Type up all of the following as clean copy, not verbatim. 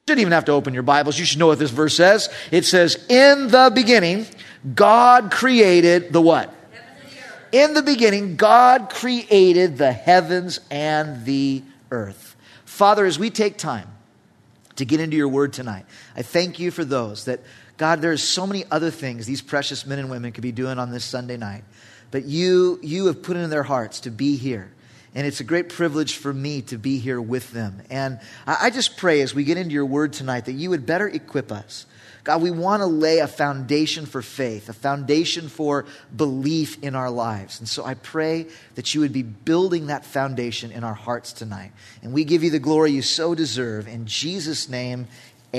Shouldn't even have to open your Bibles. You should know what this verse says. It says, in the beginning, God created the what? In the beginning, God created the heavens and the earth. Father, as we take time to get into your word tonight, I thank you for those that, God, there's so many other things these precious men and women could be doing on this Sunday night. But you have put it in their hearts to be here. And it's a great privilege for me to be here with them. And I just pray as we get into your word tonight that you would better equip us. God, we want to lay a foundation for faith, a foundation for belief in our lives. And so I pray that you would be building that foundation in our hearts tonight. And we give you the glory you so deserve. In Jesus' name,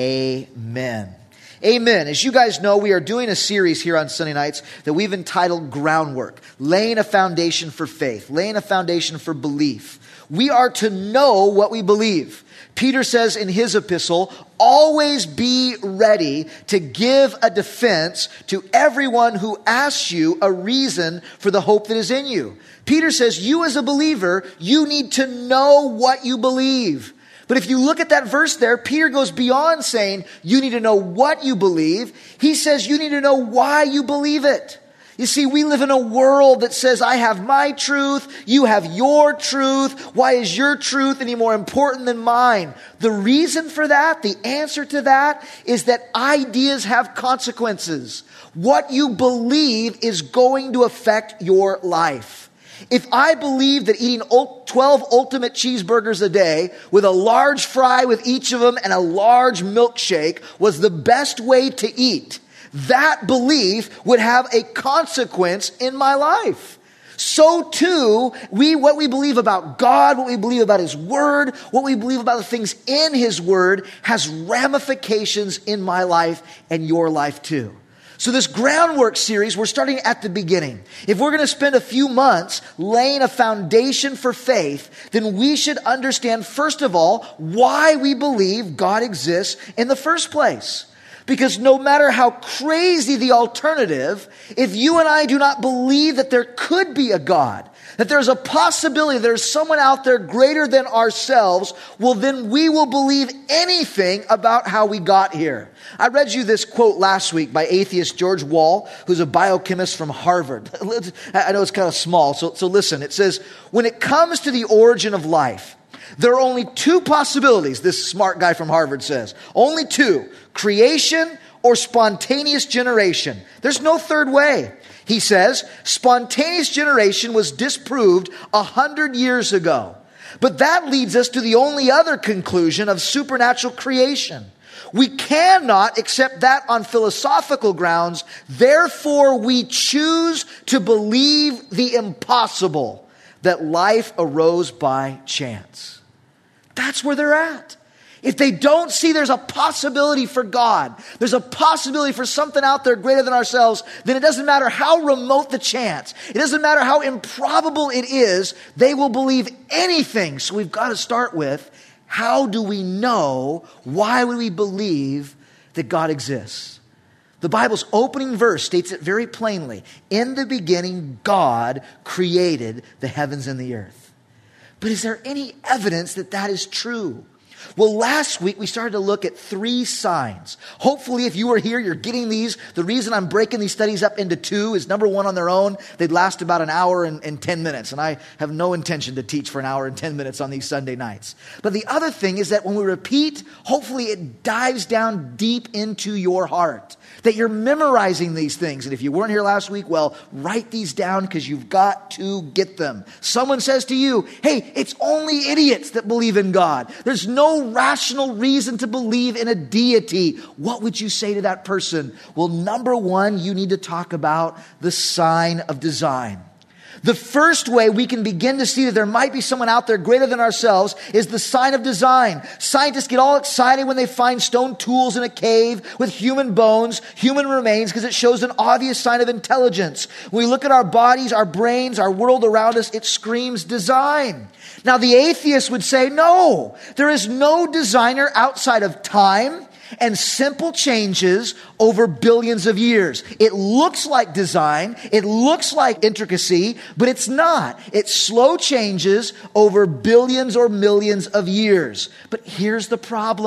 amen. Amen. As you guys know, we are doing a series here on Sunday nights that we've entitled Groundwork, laying a foundation for faith, laying a foundation for belief. We are to know what we believe. Peter says in his epistle, always be ready to give a defense to everyone who asks you a reason for the hope that is in you. Peter says, you as a believer, you need to know what you believe. But if you look at that verse there, Peter goes beyond saying you need to know what you believe. He says you need to know why you believe it. You see, we live in a world that says, I have my truth, you have your truth. Why is your truth any more important than mine? The reason for that, the answer to that, is that ideas have consequences. What you believe is going to affect your life. If I believe that eating 12 ultimate cheeseburgers a day with a large fry with each of them and a large milkshake was the best way to eat, that belief would have a consequence in my life. So too, what we believe about God, what we believe about His Word, what we believe about the things in His Word has ramifications in my life and your life too. So this groundwork series, we're starting at the beginning. If we're going to spend a few months laying a foundation for faith, then we should understand, first of all, why we believe God exists in the first place. Because no matter how crazy the alternative, if you and I do not believe that there could be a God, that there's a possibility there's someone out there greater than ourselves, well, then we will believe anything about how we got here. I read you this quote last week by atheist George Wall, who's a biochemist from Harvard. I know it's kind of small, so listen. It says, when it comes to the origin of life, there are only two possibilities, this smart guy from Harvard says. Only two, creation or spontaneous generation. There's no third way. He says, spontaneous generation was disproved 100 years ago. But that leads us to the only other conclusion of supernatural creation. We cannot accept that on philosophical grounds. Therefore, we choose to believe the impossible, that life arose by chance. That's where they're at. If they don't see there's a possibility for God, there's a possibility for something out there greater than ourselves, then it doesn't matter how remote the chance. It doesn't matter how improbable it is. They will believe anything. So we've got to start with, how do we know? Why would we believe that God exists? The Bible's opening verse states it very plainly. In the beginning, God created the heavens and the earth. But is there any evidence that that is true? Well, last week we started to look at 3 signs. Hopefully, if you were here, you're getting these. The reason I'm breaking these studies up into 2 is, number 1, on their own, they'd last about an hour and 10 minutes. And I have no intention to teach for an hour and 10 minutes on these Sunday nights. But the other thing is that when we repeat, hopefully it dives down deep into your heart. That you're memorizing these things. And if you weren't here last week, well, write these down because you've got to get them. Someone says to you, hey, it's only idiots that believe in God. There's no rational reason to believe in a deity. What would you say to that person? Well, number 1, you need to talk about the sign of design. The first way we can begin to see that there might be someone out there greater than ourselves is the sign of design. Scientists get all excited when they find stone tools in a cave with human bones, human remains, because it shows an obvious sign of intelligence. When we look at our bodies, our brains, our world around us, it screams design. Now, the atheist would say, no, there is no designer outside of time and simple changes over billions of years. It looks like design, it looks like intricacy, but it's not. It's slow changes over billions or millions of years. But here's the problem.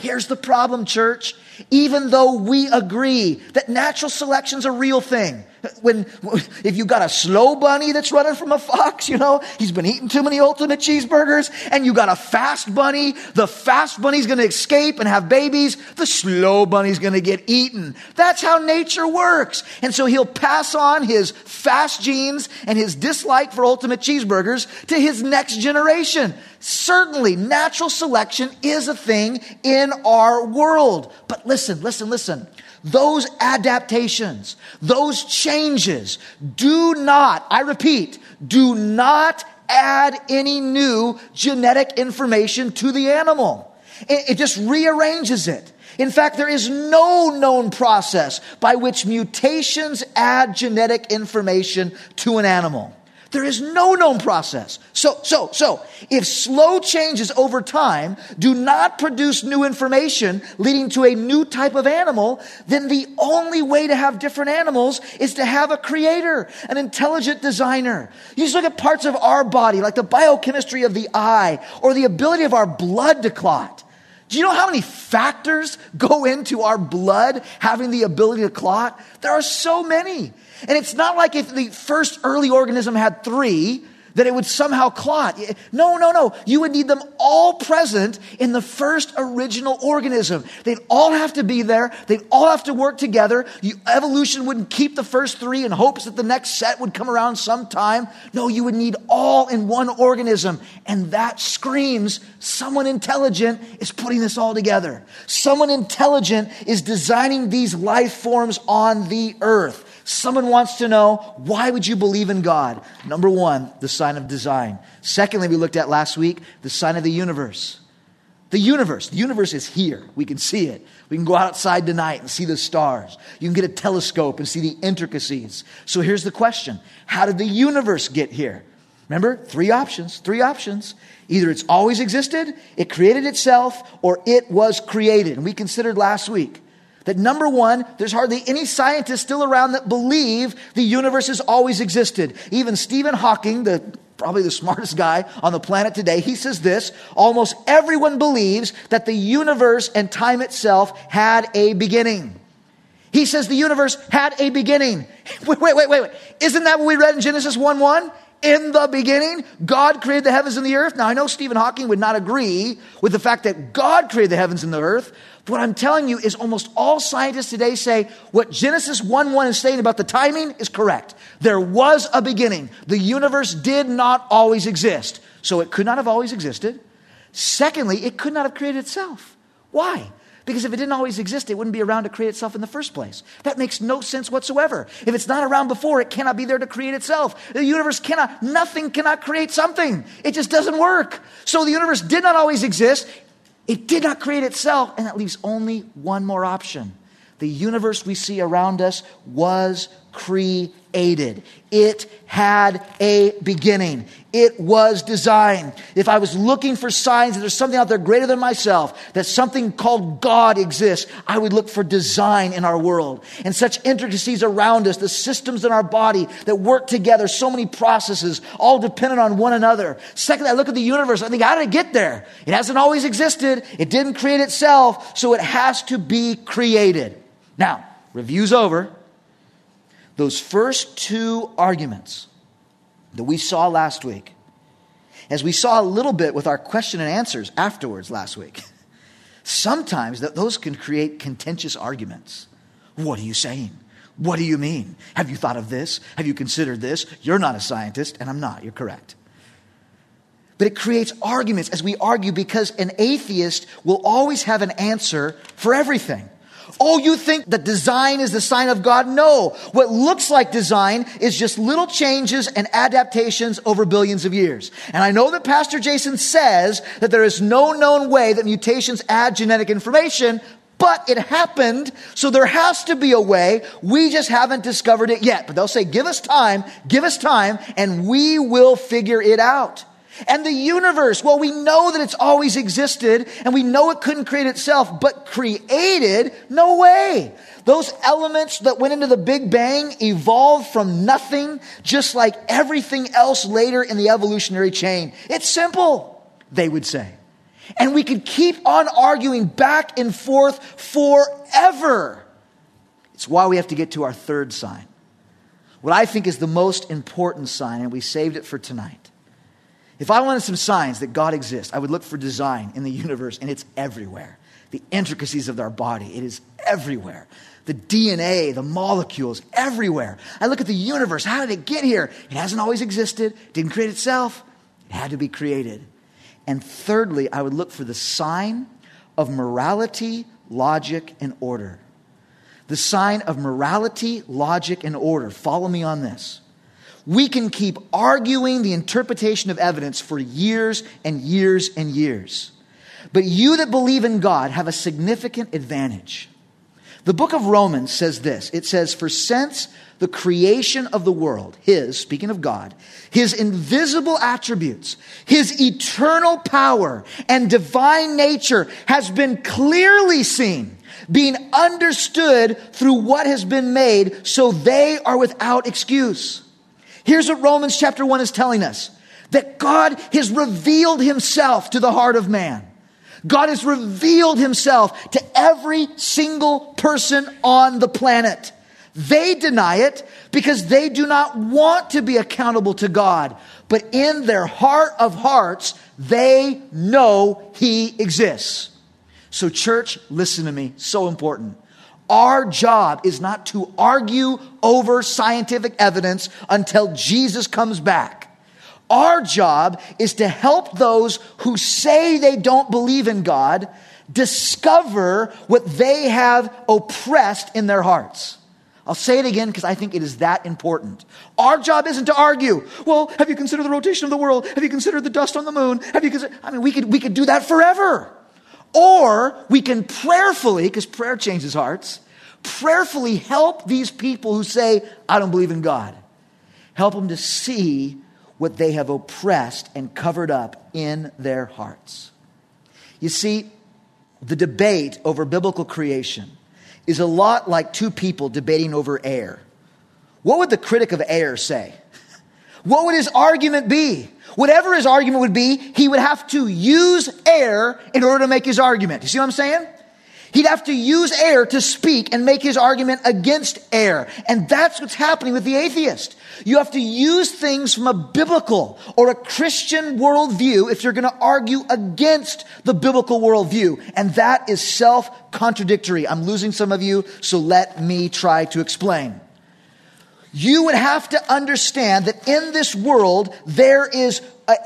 Here's the problem, church. Even though we agree that natural selection's a real thing, if you've got a slow bunny that's running from a fox, he's been eating too many Ultimate Cheeseburgers, and you got a fast bunny, the fast bunny's going to escape and have babies, the slow bunny's going to get eaten. That's how nature works. And so he'll pass on his fast genes and his dislike for Ultimate Cheeseburgers to his next generation. Certainly, natural selection is a thing in our world. But listen. Those adaptations, those changes do not, I repeat, do not add any new genetic information to the animal. It just rearranges it. In fact, there is no known process by which mutations add genetic information to an animal. There is no known process. So, if slow changes over time do not produce new information leading to a new type of animal, then the only way to have different animals is to have a creator, an intelligent designer. You just look at parts of our body, like the biochemistry of the eye, or the ability of our blood to clot. Do you know how many factors go into our blood having the ability to clot? There are so many. And it's not like if the first early organism had 3, that it would somehow clot. No. You would need them all present in the first original organism. They'd all have to be there. They'd all have to work together. Evolution wouldn't keep the first 3 in hopes that the next set would come around sometime. No, you would need all in one organism. And that screams someone intelligent is putting this all together. Someone intelligent is designing these life forms on the earth. Someone wants to know, why would you believe in God? Number 1, the sign of design. Secondly, we looked at last week, the sign of the universe. The universe is here. We can see it. We can go outside tonight and see the stars. You can get a telescope and see the intricacies. So here's the question. How did the universe get here? Remember, 3 options. Either it's always existed, it created itself, or it was created. And we considered last week that number 1, there's hardly any scientists still around that believe the universe has always existed. Even Stephen Hawking, probably the smartest guy on the planet today, he says this: almost everyone believes that the universe and time itself had a beginning. He says the universe had a beginning. Wait. Isn't that what we read in Genesis 1:1? In the beginning, God created the heavens and the earth. Now, I know Stephen Hawking would not agree with the fact that God created the heavens and the earth. But what I'm telling you is almost all scientists today say what Genesis 1:1 is saying about the timing is correct. There was a beginning. The universe did not always exist. So it could not have always existed. Secondly, it could not have created itself. Why? Because if it didn't always exist, it wouldn't be around to create itself in the first place. That makes no sense whatsoever. If it's not around before, it cannot be there to create itself. The universe nothing cannot create something. It just doesn't work. So the universe did not always exist. It did not create itself. And that leaves only one more option. The universe we see around us was created. It had a beginning. It was designed. If I was looking for signs that there's something out there greater than myself, that something called God exists, I would look for design in our world. And such intricacies around us, the systems in our body that work together, so many processes, all dependent on one another. Secondly, I look at the universe, I think, how did it get there? It hasn't always existed. It didn't create itself, so it has to be created. Now, review's over. Those first 2 arguments that we saw last week, as we saw a little bit with our question and answers afterwards last week, sometimes those can create contentious arguments. What are you saying? What do you mean? Have you thought of this? Have you considered this? You're not a scientist, and I'm not. You're correct. But it creates arguments as we argue, because an atheist will always have an answer for everything. Oh, you think that design is the sign of God? No. What looks like design is just little changes and adaptations over billions of years. And I know that Pastor Jason says that there is no known way that mutations add genetic information, but it happened, so there has to be a way. We just haven't discovered it yet. But they'll say, give us time, and we will figure it out. And the universe, well, we know that it's always existed, and we know it couldn't create itself, but created? No way. Those elements that went into the Big Bang evolved from nothing, just like everything else later in the evolutionary chain. It's simple, they would say. And we could keep on arguing back and forth forever. It's why we have to get to our third sign. What I think is the most important sign, and we saved it for tonight. If I wanted some signs that God exists, I would look for design in the universe, and it's everywhere. The intricacies of our body, it is everywhere. The DNA, the molecules, everywhere. I look at the universe. How did it get here? It hasn't always existed. It didn't create itself. It had to be created. And thirdly, I would look for the sign of morality, logic, and order. The sign of morality, logic, and order. Follow me on this. We can keep arguing the interpretation of evidence for years and years and years. But you that believe in God have a significant advantage. The book of Romans says this. It says, for since the creation of the world, speaking of God, his invisible attributes, his eternal power and divine nature has been clearly seen, being understood through what has been made, so they are without excuse. Here's what Romans chapter 1 is telling us. That God has revealed himself to the heart of man. God has revealed himself to every single person on the planet. They deny it because they do not want to be accountable to God. But in their heart of hearts, they know he exists. So church, listen to me. So important. Our job is not to argue over scientific evidence until Jesus comes back. Our job is to help those who say they don't believe in God discover what they have oppressed in their hearts. I'll say it again because I think it is that important. Our job isn't to argue. Well, have you considered the rotation of the world? Have you considered the dust on the moon? We could do that forever. Or we can prayerfully, because prayer changes hearts, prayerfully help these people who say, I don't believe in God. Help them to see what they have oppressed and covered up in their hearts. You see, the debate over biblical creation is a lot like two people debating over air. What would the critic of air say? What would his argument be? Whatever his argument would be, he would have to use air in order to make his argument. You see what I'm saying? He'd have to use air to speak and make his argument against air. And that's what's happening with the atheist. You have to use things from a biblical or a Christian worldview if you're going to argue against the biblical worldview. And that is self-contradictory. I'm losing some of you, so let me try to explain. You would have to understand that in this world, there is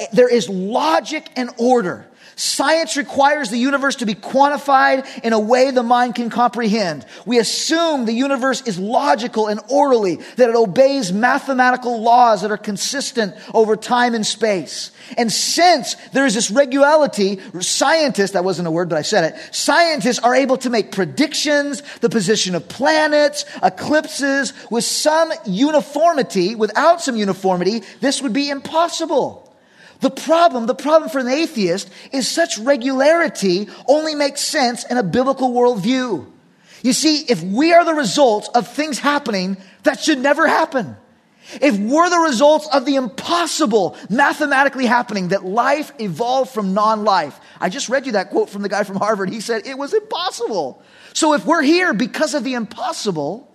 logic and order. Science requires the universe to be quantified in a way the mind can comprehend. We assume the universe is logical and orderly, that it obeys mathematical laws that are consistent over time and space. And since there is this regularity, scientists, that wasn't a word, but I said it, scientists are able to make predictions, the position of planets, eclipses, with some uniformity. Without some uniformity, this would be impossible. The problem for an atheist is such regularity only makes sense in a biblical worldview. You see, if we are the results of things happening that should never happen, if we're the results of the impossible mathematically happening, that life evolved from non-life. I just read you that quote from the guy from Harvard. He said it was impossible. So if we're here because of the impossible,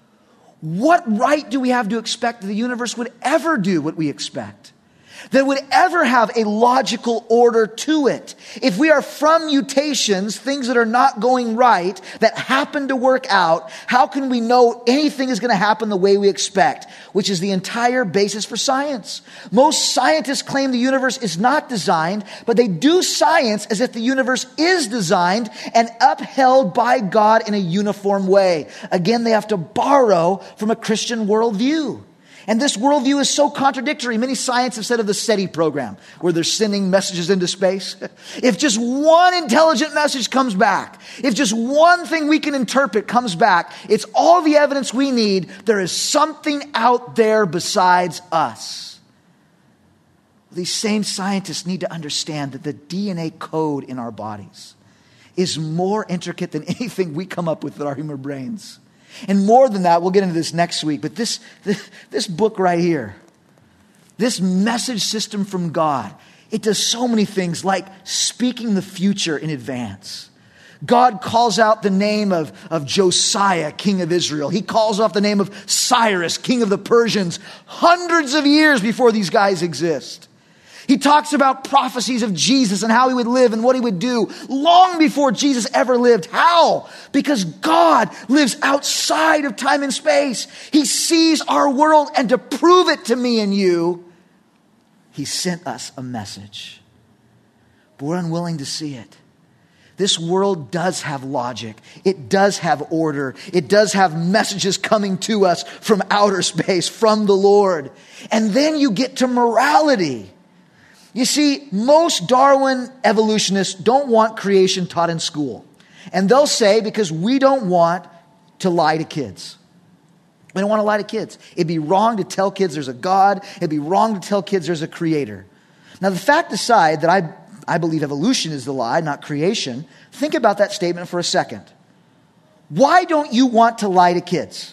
what right do we have to expect that the universe would ever do what we expect? That would ever have a logical order to it. If we are from mutations, things that are not going right, that happen to work out, how can we know anything is going to happen the way we expect? Which is the entire basis for science. Most scientists claim the universe is not designed, but they do science as if the universe is designed and upheld by God in a uniform way. Again, they have to borrow from a Christian worldview. And this worldview is so contradictory. Many scientists have said of the SETI program, where they're sending messages into space. If just one intelligent message comes back, if just one thing we can interpret comes back, it's all the evidence we need. There is something out there besides us. These same scientists need to understand that the DNA code in our bodies is more intricate than anything we come up with our human brains. And more than that, we'll get into this next week, but this book right here, this message system from God, It does so many things, like speaking the future in advance. God calls out the name of Josiah, king of Israel. He calls off the name of Cyrus, king of the Persians, hundreds of years before these guys exist. He talks about prophecies of Jesus and how he would live and what he would do long before Jesus ever lived. How? Because God lives outside of time and space. He sees our world, and to prove it to me and you, he sent us a message. But we're unwilling to see it. This world does have logic. It does have order. It does have messages coming to us from outer space, from the Lord. And then you get to morality. You see, most Darwin evolutionists don't want creation taught in school. And they'll say, because we don't want to lie to kids. We don't want to lie to kids. It'd be wrong to tell kids there's a God. It'd be wrong to tell kids there's a creator. Now, the fact aside that I believe evolution is the lie, not creation, think about that statement for a second. Why don't you want to lie to kids?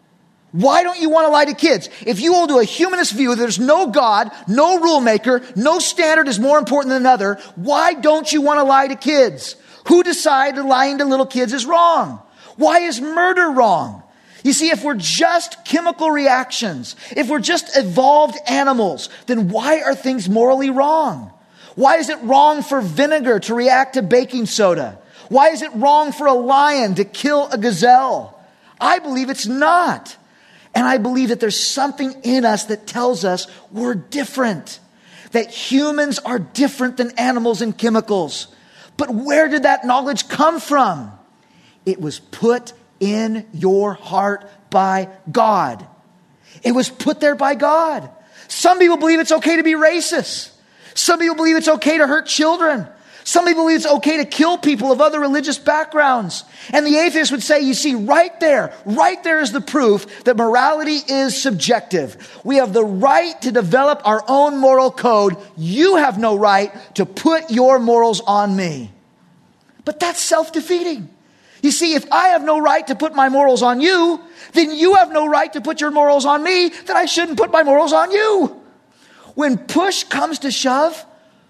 Why don't you want to lie to kids? If you hold to a humanist view, there's no God, no rule maker, no standard is more important than another, why don't you want to lie to kids? Who decided lying to little kids is wrong? Why is murder wrong? You see, if we're just chemical reactions, if we're just evolved animals, then why are things morally wrong? Why is it wrong for vinegar to react to baking soda? Why is it wrong for a lion to kill a gazelle? I believe it's not. And I believe that there's something in us that tells us we're different. That humans are different than animals and chemicals. But where did that knowledge come from? It was put in your heart by God. It was put there by God. Some people believe it's okay to be racist. Some people believe it's okay to hurt children. Some people believe it's okay to kill people of other religious backgrounds. And the atheist would say, you see, right there is the proof that morality is subjective. We have the right to develop our own moral code. You have no right to put your morals on me. But that's self-defeating. You see, if I have no right to put my morals on you, then you have no right to put your morals on me, that I shouldn't put my morals on you. When push comes to shove,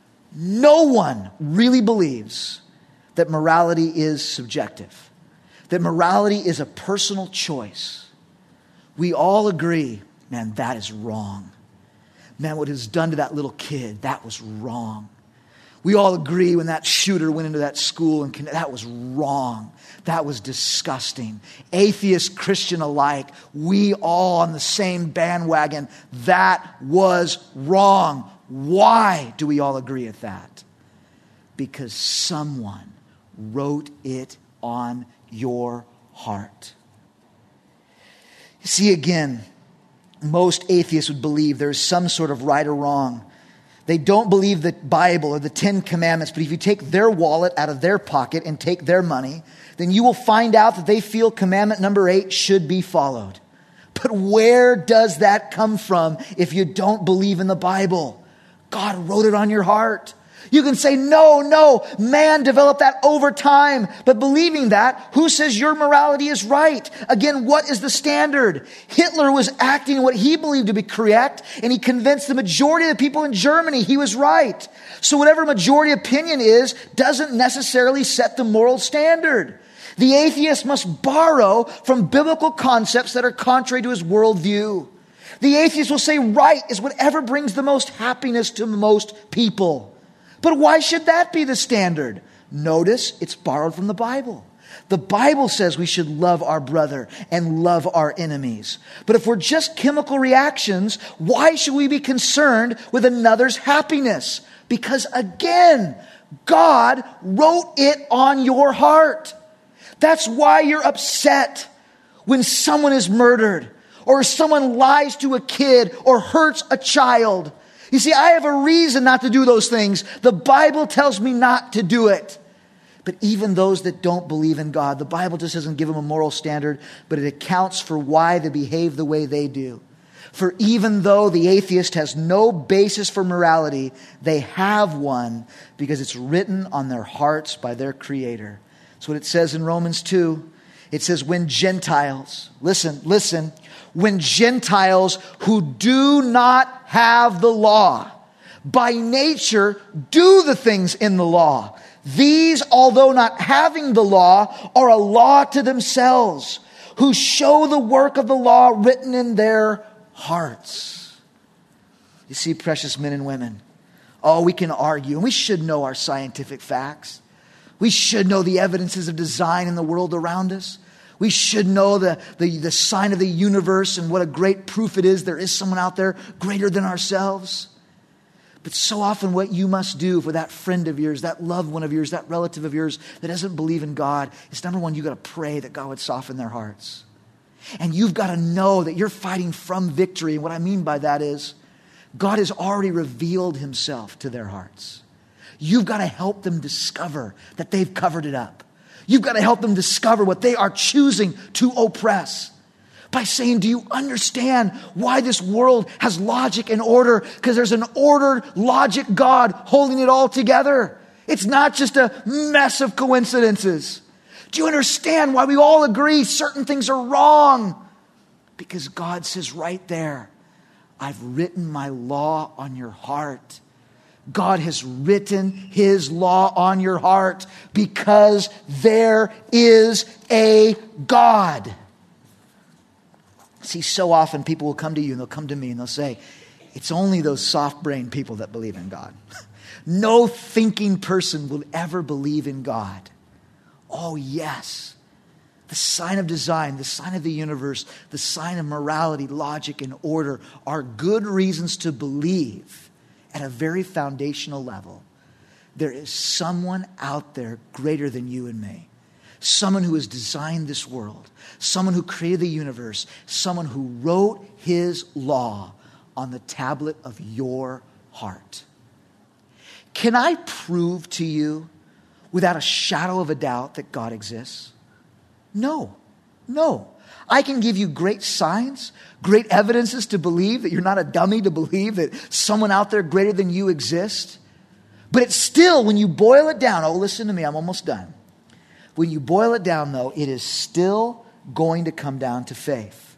no one really believes that morality is subjective, that morality is a personal choice. We all agree, man, that is wrong. Man, what is done to that little kid, that was wrong. We all agree when that shooter went into that school and that was wrong. That was disgusting. Atheist, Christian alike, we all on the same bandwagon. That was wrong. Why do we all agree at that? Because someone wrote it on your heart. You see, again, most atheists would believe there is some sort of right or wrong. They don't believe the Bible or the 10 Commandments, but if you take their wallet out of their pocket and take their money, then you will find out that they feel commandment number 8 should be followed. But where does that come from if you don't believe in the Bible? God wrote it on your heart. You can say, no, man developed that over time. But believing that, who says your morality is right? Again, what is the standard? Hitler was acting what he believed to be correct, and he convinced the majority of the people in Germany he was right. So whatever majority opinion is, doesn't necessarily set the moral standard. The atheist must borrow from biblical concepts that are contrary to his worldview. The atheist will say right is whatever brings the most happiness to most people. But why should that be the standard? Notice it's borrowed from the Bible. The Bible says we should love our brother and love our enemies. But if we're just chemical reactions, why should we be concerned with another's happiness? Because again, God wrote it on your heart. That's why you're upset when someone is murdered or someone lies to a kid or hurts a child. You see, I have a reason not to do those things. The Bible tells me not to do it. But even those that don't believe in God, the Bible just doesn't give them a moral standard, but it accounts for why they behave the way they do. For even though the atheist has no basis for morality, they have one because it's written on their hearts by their Creator. That's what it says in Romans 2. It says, when Gentiles, listen, when Gentiles who do not have the law, by nature do the things in the law. These, although not having the law, are a law to themselves, who show the work of the law written in their hearts. You see, precious men and women, we can argue, and we should know our scientific facts. We should know the evidences of design in the world around us. We should know the sign of the universe and what a great proof it is there is someone out there greater than ourselves. But so often what you must do for that friend of yours, that loved one of yours, that relative of yours that doesn't believe in God is, number one, you got to pray that God would soften their hearts. And you've got to know that you're fighting from victory. And what I mean by that is God has already revealed himself to their hearts. You've got to help them discover that they've covered it up. You've got to help them discover what they are choosing to oppress. By saying, do you understand why this world has logic and order? Because there's an ordered, logic God holding it all together. It's not just a mess of coincidences. Do you understand why we all agree certain things are wrong? Because God says right there, I've written my law on your heart. God has written his law on your heart because there is a God. See, so often people will come to you and they'll come to me and they'll say, it's only those soft-brained people that believe in God. No thinking person will ever believe in God. Oh, yes. The sign of design, the sign of the universe, the sign of morality, logic, and order are good reasons to believe at a very foundational level. There is someone out there greater than you and me. Someone who has designed this world. Someone who created the universe. Someone who wrote his law on the tablet of your heart. Can I prove to you without a shadow of a doubt that God exists? No. I can give you great signs, great evidences to believe that you're not a dummy to believe that someone out there greater than you exists. But it's still, when you boil it down, listen to me, I'm almost done. When you boil it down, though, it is still going to come down to faith.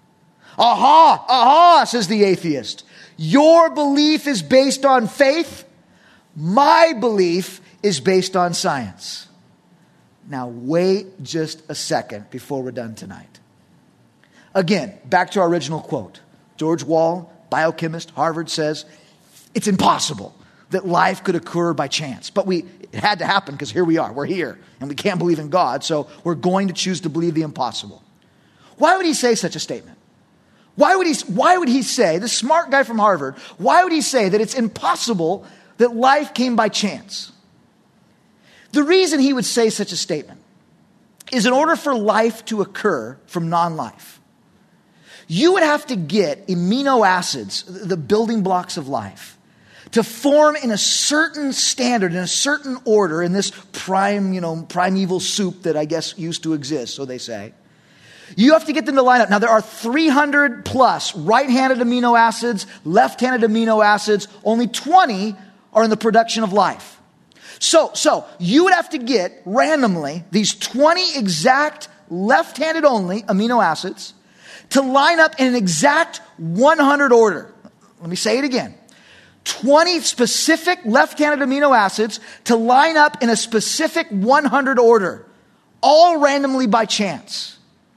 Aha, says the atheist. Your belief is based on faith. My belief is based on science. Now, wait just a second before we're done tonight. Again, back to our original quote. George Wall, biochemist, Harvard, says, it's impossible that life could occur by chance. But it had to happen because here we are. We're here. And we can't believe in God. So we're going to choose to believe the impossible. Why would he say such a statement? Why would he say, this smart guy from Harvard, why would he say that it's impossible that life came by chance? The reason he would say such a statement is in order for life to occur from non-life, you would have to get amino acids, the building blocks of life, to form in a certain standard, in a certain order, in this primeval soup that I guess used to exist, so they say. You have to get them to line up. Now, there are 300 plus right-handed amino acids, left-handed amino acids. Only 20 are in the production of life. So you would have to get randomly these 20 exact left-handed only amino acids to line up in an exact 100 order. Let me say it again. 20 specific left-handed amino acids to line up in a specific 100 order, all randomly by chance.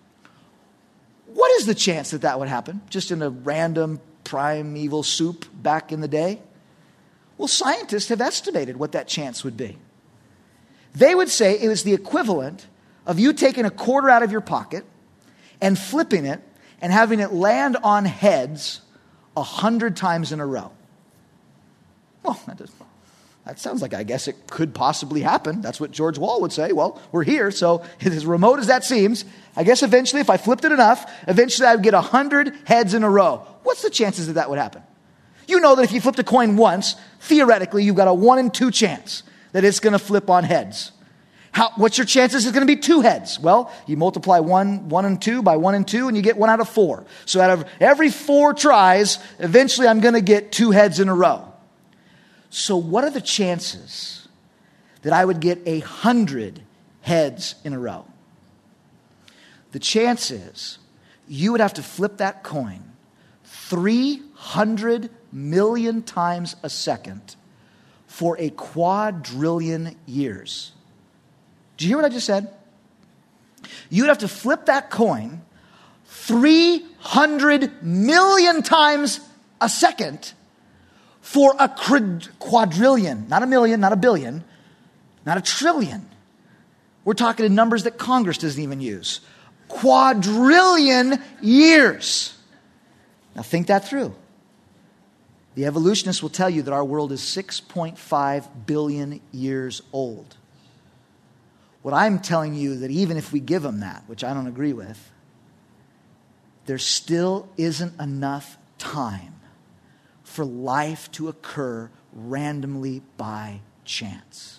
What is the chance that would happen just in a random primeval soup back in the day? Well, scientists have estimated what that chance would be. They would say it was the equivalent of you taking a quarter out of your pocket and flipping it and having it land on heads 100 times in a row. Well, that sounds like I guess it could possibly happen. That's what George Wall would say. Well, we're here, so as remote as that seems, I guess eventually if I flipped it enough, eventually I would get 100 heads in a row. What's the chances that would happen? You know that if you flipped a coin once, theoretically you've got a 1 in 2 chance that it's going to flip on heads. What's your chances it's going to be 2 heads? Well, you multiply 1 and 2 by 1 and 2 and you get 1 out of 4. So out of every 4 tries, eventually I'm going to get 2 heads in a row. So what are the chances that I would get 100 heads in a row? The chance is you would have to flip that coin 300 million times a second for a quadrillion years. Did you hear what I just said? You'd have to flip that coin 300 million times a second for a quadrillion. Not a million, not a billion, not a trillion. We're talking in numbers that Congress doesn't even use. Quadrillion years. Now think that through. The evolutionists will tell you that our world is 6.5 billion years old. What I'm telling you that even if we give them that, which I don't agree with, there still isn't enough time for life to occur randomly by chance.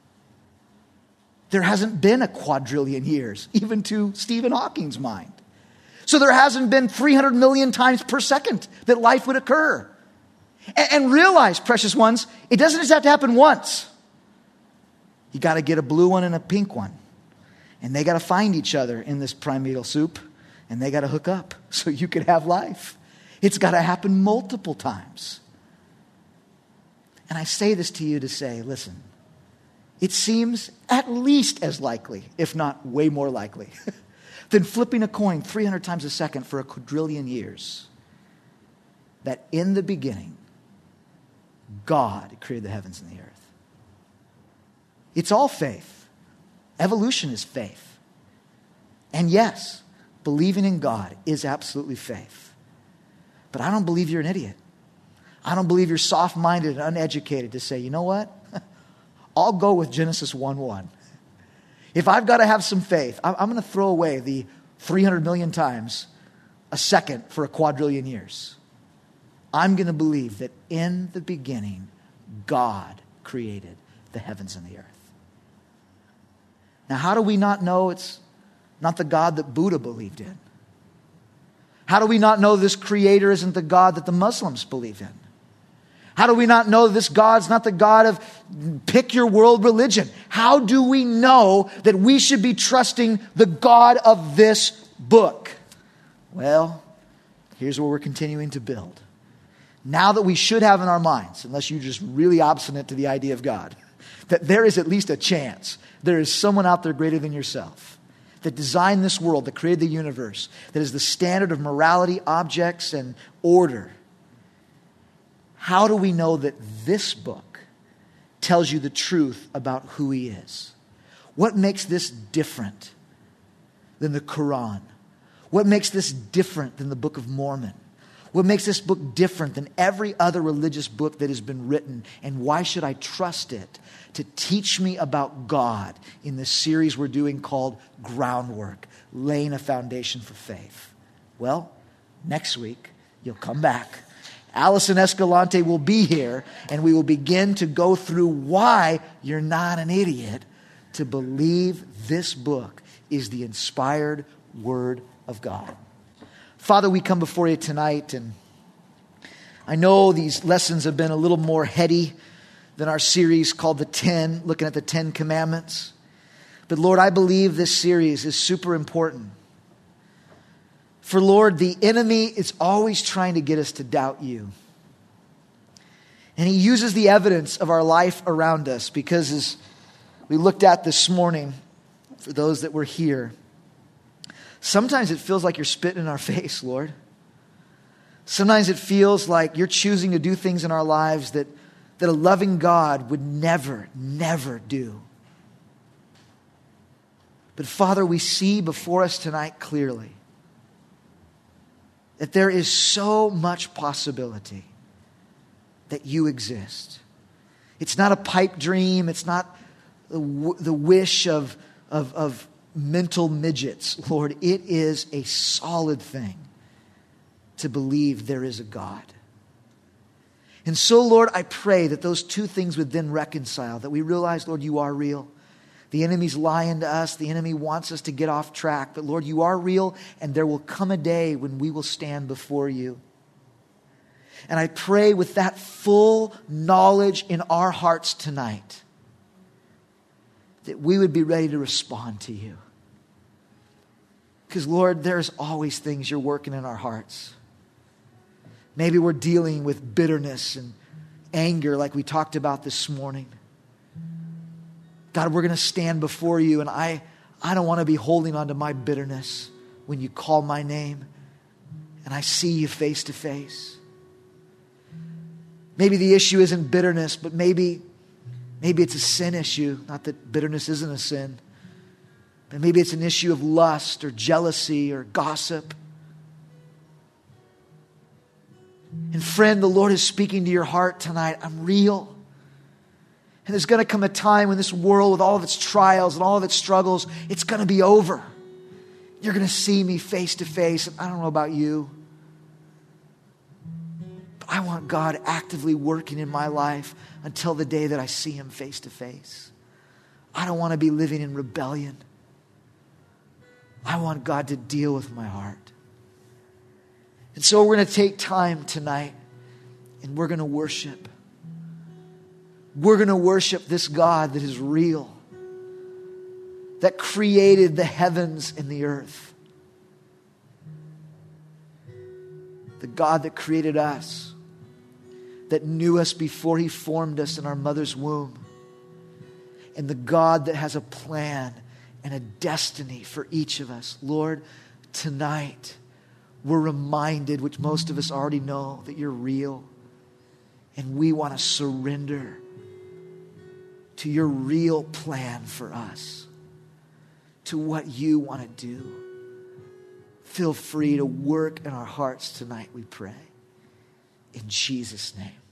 There hasn't been a quadrillion years, even to Stephen Hawking's mind. So there hasn't been 300 million times per second that life would occur. And realize, precious ones, it doesn't just have to happen once. You got to get a blue one and a pink one. And they got to find each other in this primordial soup. And they got to hook up so you could have life. It's got to happen multiple times. And I say this to you to say, listen, it seems at least as likely, if not way more likely, than flipping a coin 300 times a second for a quadrillion years, that in the beginning, God created the heavens and the earth. It's all faith. Evolution is faith. And yes, believing in God is absolutely faith. But I don't believe you're an idiot. I don't believe you're soft-minded and uneducated to say, you know what? I'll go with Genesis 1:1. If I've got to have some faith, I'm going to throw away the 300 million times a second for a quadrillion years. I'm going to believe that in the beginning, God created the heavens and the earth. Now, how do we not know it's not the God that Buddha believed in? How do we not know this creator isn't the God that the Muslims believe in? How do we not know this God's not the God of pick your world religion? How do we know that we should be trusting the God of this book? Well, here's where we're continuing to build. Now that we should have in our minds, unless you're just really obstinate to the idea of God, that there is at least a chance there is someone out there greater than yourself that designed this world, that created the universe, that is the standard of morality, objects, and order. How do we know that this book tells you the truth about who he is? What makes this different than the Quran? What makes this different than the Book of Mormon? What makes this book different than every other religious book that has been written? And why should I trust it to teach me about God in this series we're doing called Groundwork, Laying a Foundation for Faith? Well, next week, you'll come back. Allison Escalante will be here, and we will begin to go through why you're not an idiot to believe this book is the inspired Word of God. Father, we come before you tonight, and I know these lessons have been a little more heady than our series called The 10, looking at the 10 Commandments. But Lord, I believe this series is super important. For Lord, the enemy is always trying to get us to doubt you. And he uses the evidence of our life around us, because as we looked at this morning, for those that were here, sometimes it feels like you're spitting in our face, Lord. Sometimes it feels like you're choosing to do things in our lives that a loving God would never, never do. But Father, we see before us tonight clearly that there is so much possibility that you exist. It's not a pipe dream. It's not the wish of mental midgets, Lord. It is a solid thing to believe there is a God. And so, Lord, I pray that those two things would then reconcile, that we realize, Lord, you are real. The enemy's lying to us. The enemy wants us to get off track. But Lord, you are real, and there will come a day when we will stand before you. And I pray with that full knowledge in our hearts tonight, that we would be ready to respond to you. Because Lord, there's always things you're working in our hearts. Maybe we're dealing with bitterness and anger like we talked about this morning. God, we're going to stand before you, and I don't want to be holding on to my bitterness when you call my name and I see you face to face. Maybe the issue isn't bitterness, but maybe it's a sin issue. Not that bitterness isn't a sin. But maybe it's an issue of lust or jealousy or gossip. And friend, the Lord is speaking to your heart tonight. I'm real. And there's going to come a time when this world, with all of its trials and all of its struggles, it's going to be over. You're going to see me face to face. And I don't know about you, but I want God actively working in my life until the day that I see him face to face. I don't want to be living in rebellion. I want God to deal with my heart. And so we're going to take time tonight and we're going to worship. We're going to worship this God that is real, that created the heavens and the earth. The God that created us, that knew us before he formed us in our mother's womb. And the God that has a plan and a destiny for each of us. Lord, tonight we're reminded, which most of us already know, that you're real. And we want to surrender to your real plan for us, to what you want to do. Feel free to work in our hearts tonight, we pray. In Jesus' name.